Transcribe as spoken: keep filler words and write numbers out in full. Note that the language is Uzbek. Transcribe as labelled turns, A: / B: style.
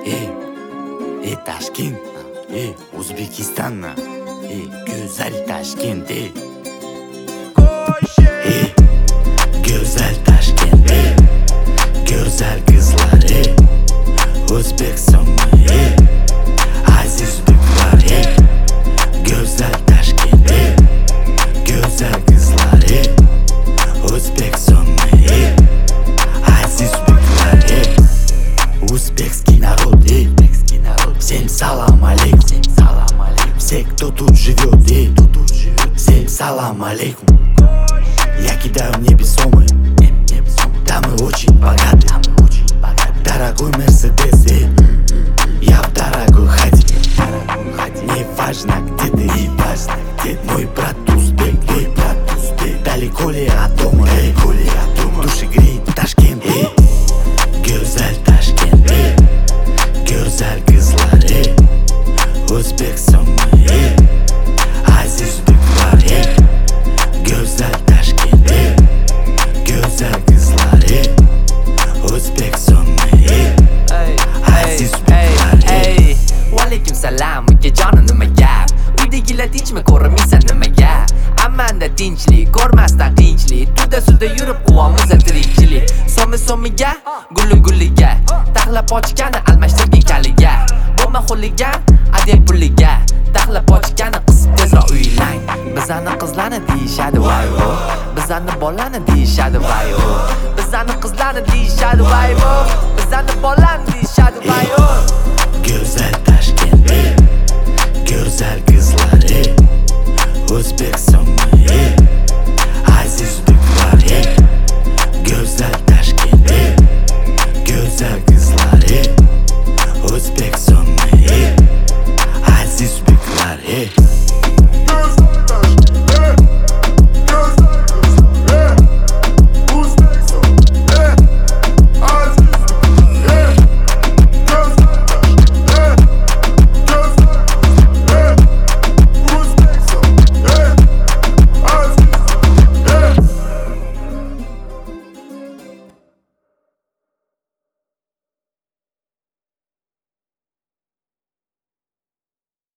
A: Ey, ey Tashkent, ey O'zbekiston, ey go'zal Tashkent, ey ey go'zal Tashkent, ey go'zal qizlar, ey O'zbekistonmi, ey aziz do'stlar, ey go'zal Tashkent, ey go'zal qizlar, ey O'zbekistonmi, ey aziz do'stlar, ey Узбекский народ, эй, всем салам алейкум, всем салам алейкум. Все, кто тут живет, эй, кто тут живет, всем салам алейкум. Я кидаю в небе сомы, да мы очень богаты, да мы очень богаты. Дорогой Мерседес, эй, я в дорогой хате, не важно где ты, не важно где ты. Мой брат узбек, мой брат узбек, далеко ли от дома, эй, далеко ли от дома. Души греет Ташкент, эй, go'zal Tashkent, ey go'zal qizlar, ey O'zbekistonmi, ey aziz do'stlar, ey go'zal Tashkent, ey go'zal qizlar, ey O'zbekistonmi, ey aziz do'stlar, ey.
B: Va alaykum salom, ukajonim nima gap? Uydagilar tinchmi, ko'rmaysan nima gap? Ammanda tinchlik, ko'rmasdan qiyinchilik, tuda suvda yurib quvamiz tirikchilik. So'mi so'miga, guli guliga, taxlab ochgani almashtirgin kaliga. Bo'lma xuligan, adeng puliga, taxlab ochgani qisib tezroq uylang. Bizani qizlarni deyishadi voy o, bizani bolani deyishadi voy o, bizani qizlarni deyishadi voy o, bizani bolani